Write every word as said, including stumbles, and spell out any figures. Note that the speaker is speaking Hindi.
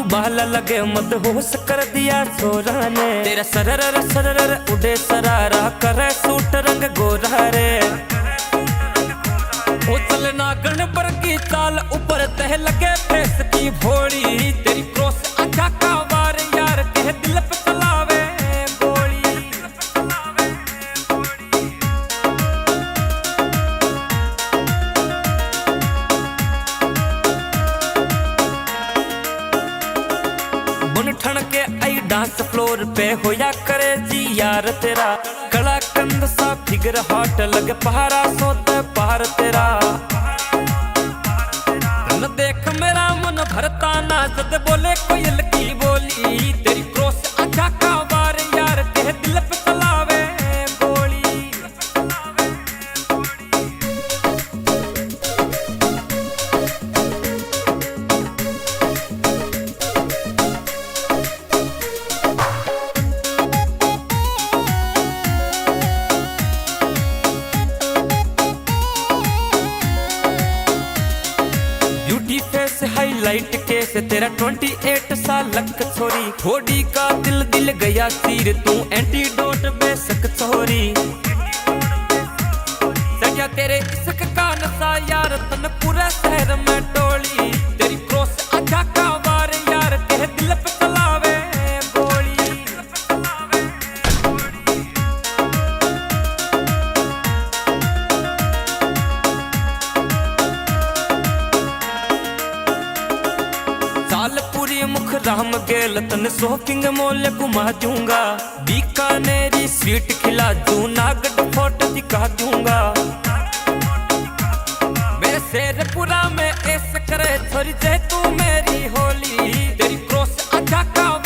बाला लगे मत होश कर दिया छोरा ने। तेरा सरर सरर उड़े सरारा करे सूट रंग गोरा रे। ओ चल नागन पर की चाल ऊपर तह लगे फेस की भोली। तेरी क्रॉस आँखा का वार यार कह दिल पे चलावे गोली। बुन ठण के आई डांस फ्लोर पे होया करे जी यार तेरा। कड़ा कंद सा फिगर हॉट लगे पहाड़ा सोते पार तेरा। न देख मेरा मन भरता ना जद बोले कोयल की बोली। तेरी क्रॉस आँखा का वार यार कह दिल पे चलावे गोली। ब्यूटी फेस हाईलाइट के से तेरा अट्ठाईस साल लक छोरी। थोड़ी का दिल दिल गया तीर तू एंटीडोट बेशक छोरी। सजा तेरे इश्क का नशा यार तन पूरा शहर में टोली। तेरी क्रॉस आँखा का वार यार कह दिल पे चलावे गोली। साल पूरी मुख राम गेल तन शॉपिंग मॉल घुमा दूंगा। बीकानेरी स्वीट खिला जूनागढ़ फोर्ट दिखा दूंगा। मेरे शेरपुरा में ऐसे करे छोरी जे तू मेरी होली। तेरी क्रॉस आँखा का